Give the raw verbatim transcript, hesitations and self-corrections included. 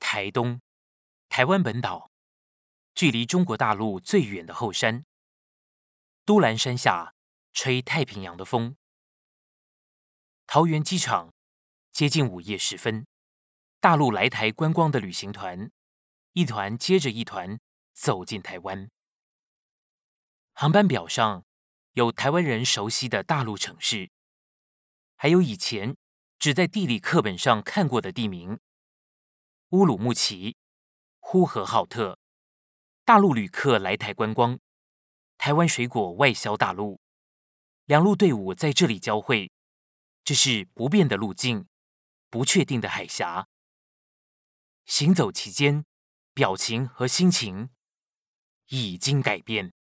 台东，台湾本岛，距离中国大陆最远的后山。都兰山下吹太平洋的风。桃园机场接近午夜时分，大陆来台观光的旅行团，一团接着一团走进台湾。航班表上有台湾人熟悉的大陆城市，还有以前只在地理课本上看过的地名：乌鲁木齐、呼和浩特。大陆旅客来台观光，台湾水果外销大陆，两路队伍在这里交汇，这是不变的路径，不确定的海峡。行走期间，表情和心情已经改变。